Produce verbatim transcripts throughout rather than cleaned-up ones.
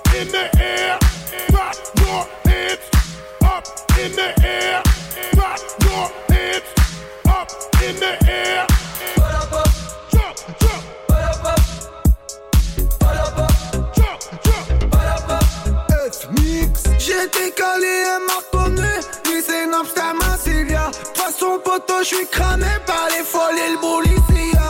in the air, clap your hands up in the air, clap your hands up in the air. Jump, jump, jump, jump. F-Mix. J'étais calé, elle m'a reconnu. Lui c'est Napster, Massilia. Façon poteau, j'suis cramé par les folles et le policier.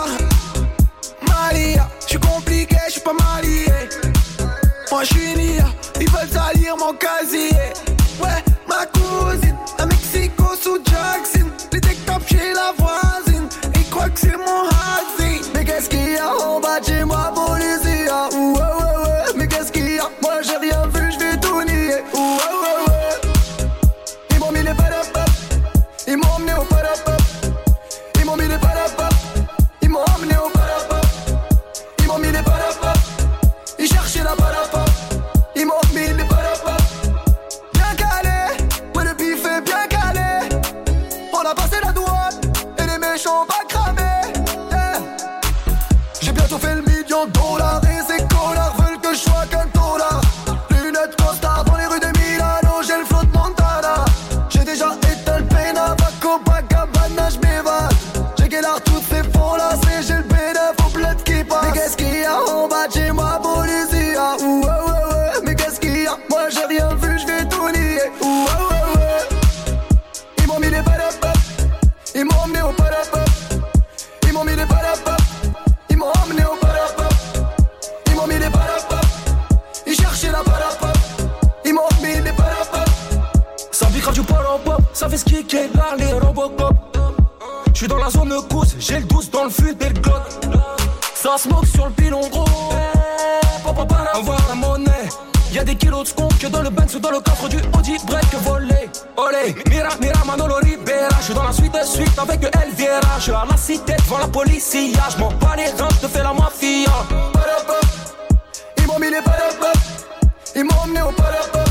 Malia, j'suis compliqué, j'suis pas marié. Moi j'suis Nia, ils veulent salir mon casier. Ouais, ma cousine, à Mexico sous Jackson. Les tech-top chez la voisine, ils croient que c'est mon husband. Mais qu'est-ce qu'il y a en bas de chez moi, policier? Ouh, ouais, ouais, ouais. Mais qu'est-ce qu'il y a? Moi j'ai rien vu, j'vais tout nier. Ouh, ouais, ouais, ouais. Ils m'ont mis les padapap, ils m'ont emmené au padapap. Ils m'ont mis les padapap, ils m'ont emmené au padapap. Ils m'ont mis les padapap, ils cherchaient la padapap. Ils m'ont mis les padapap. Bien calé, ouais le bif est bien calé. On a passé la douane et les méchants pas cramés. Yeah. J'ai bientôt fait le million de dollars et ces connards veulent que je sois qu'un dollar. Lunettes costard dans les rues de Milano, j'ai le flot de Montana. J'ai déjà éteint le pénal, Copacabana, j'm'évade. J'ai guélard toutes ces fonds là, c'est j'ai le bénéf au bled qui passe. Mais qu'est-ce qu'il y a en bas de chez moi, policier? Ouh, ouais, ouais, ouais. Mais qu'est-ce qu'il y a? Moi j'ai rien vu, j'vais tout nier. Ouh, ouais, ouais, ouais. Ils m'ont mis les padapap, ils m'ont emmené au padapap. Ils m'ont mis les padapap, ils m'ont emmené au padapap. Ils m'ont mis les padapap, ils cherchaient la padapap. Ils m'ont mis les padapap. Ça vibre du parapop, ça fait skicker là les Robocop. J'suis dans la zone cousse, j'ai le douze dans le fut et le glock. Ça smoke sur le pilon gros. On voit la monnaie. Y'a des kilos de skunk que dans le Benz ou dans le coffre du Audi break volé. Olé, mira, mira, Manolo Ribera. J'suis dans la suite de suite avec Elviera. J'suis à la cité devant la police. J'm'en bats les reins, j'te fais la mafia. Padapap, ils m'ont mis les padapap. Ils m'ont emmené au padapap.